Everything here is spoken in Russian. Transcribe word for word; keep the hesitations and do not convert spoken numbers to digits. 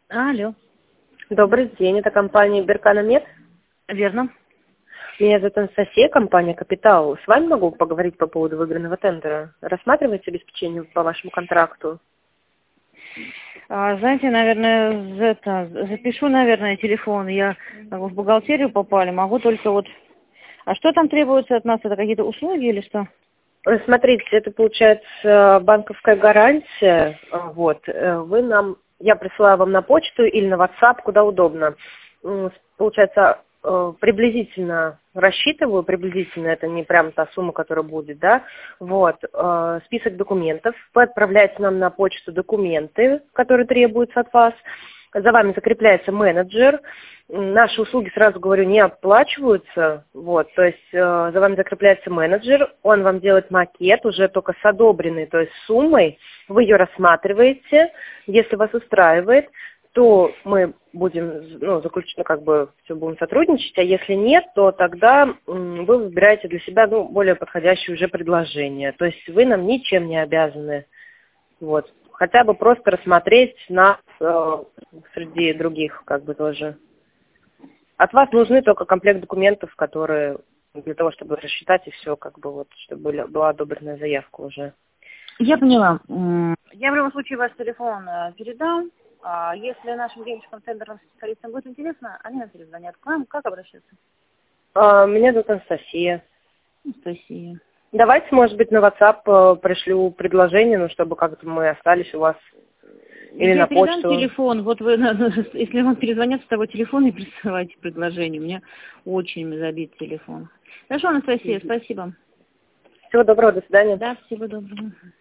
Алло. Добрый день, это компания Берканамед. Верно. Меня зовут Анастасия, компания Капитал. С вами могу поговорить по поводу выигранного тендера. Рассматриваете обеспечение по вашему контракту? А, знаете, наверное, за это, запишу, наверное, телефон. Я как бы в бухгалтерию попали, могу только вот... А что там требуется от нас? Это какие-то услуги или что? Смотрите, это получается банковская гарантия. Вот, вы нам... Я присылаю вам на почту или на WhatsApp, куда удобно. Получается, приблизительно рассчитываю, приблизительно, это не прям та сумма, которая будет, да, вот, список документов. Вы отправляете нам на почту документы, которые требуются от вас. За вами закрепляется менеджер. Наши услуги, сразу говорю, не оплачиваются. Вот, то есть э, за вами закрепляется менеджер, он вам делает макет уже только с одобренной, то есть суммой. Вы ее рассматриваете. Если вас устраивает, то мы будем, ну, заключно, как бы, все будем сотрудничать, а если нет, то тогда м, вы выбираете для себя, ну, более подходящее уже предложение. То есть вы нам ничем не обязаны. Вот. Хотя бы просто рассмотреть нас э, среди других, как бы, тоже. От вас нужны только комплект документов, которые для того, чтобы рассчитать и все, как бы, вот, чтобы была, была одобренная заявка уже. Я поняла. Я в любом случае ваш телефон э, передам. А если нашим девочкам, тендерным специалистам будет интересно, они нам перезвонят. К вам как обращаться? А, меня зовут Анастасия. Анастасия. Давайте, может быть, на WhatsApp э, пришлю предложение, ну, чтобы как-то мы остались у вас. Или Я на передам почту. телефон, вот вы, если вам перезвонят с того телефона и присылайте предложение. У меня очень забит телефон. Хорошо, Анастасия, спасибо. Всего доброго, до свидания. Да, всего доброго.